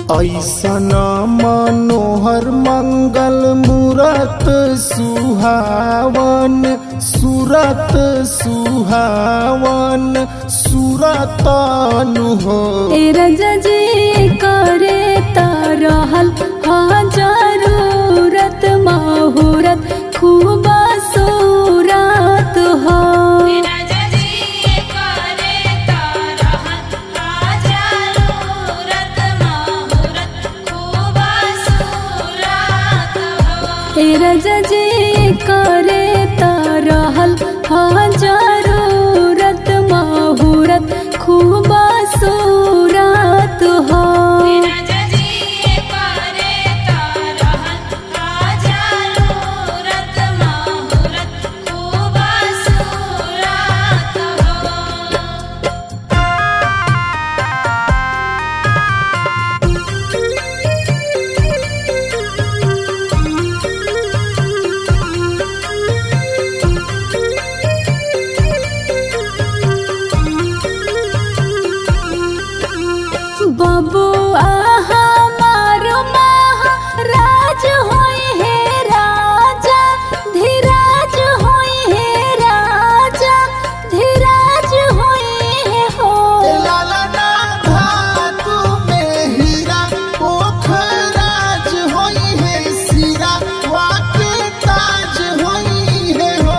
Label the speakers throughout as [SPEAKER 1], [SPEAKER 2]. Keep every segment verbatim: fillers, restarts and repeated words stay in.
[SPEAKER 1] ऐसन मनोहर मंगल मूरत सुहावन सूरत सुहावन सूरतनु हो।
[SPEAKER 2] ए राजा जी करे तरहल हाँ जरूरत माहुरत खूब सूरत हो। ए राजा जी करे तरहल हाँ जरूरत माहुरत खूब सूरत हो। बबुआ हमार महाराज होई है राजा धीराज होई है राजा धीराज होई है हो।
[SPEAKER 1] लाला ना धातु में हीरा पोखराज होई है सीरा वाके ताज होई है हो।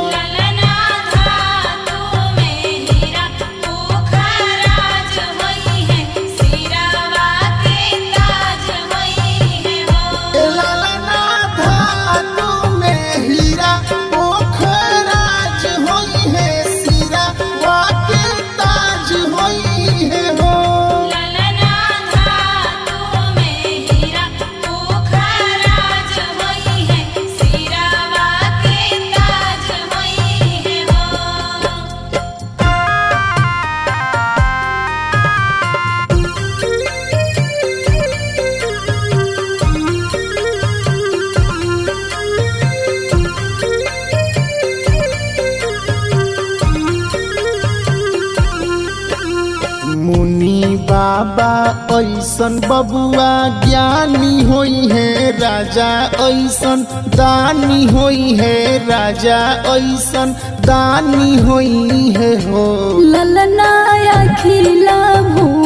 [SPEAKER 1] लाला ना धातु में हीरा पोखराज होई है सीरा वाके ताज होई है हो। मुनि बाबा ऐसन बबुआ ज्ञानी होई है राजा ऐसन दानी होई है राजा ऐसन दानी होई है हो।
[SPEAKER 2] ललना अखिला भू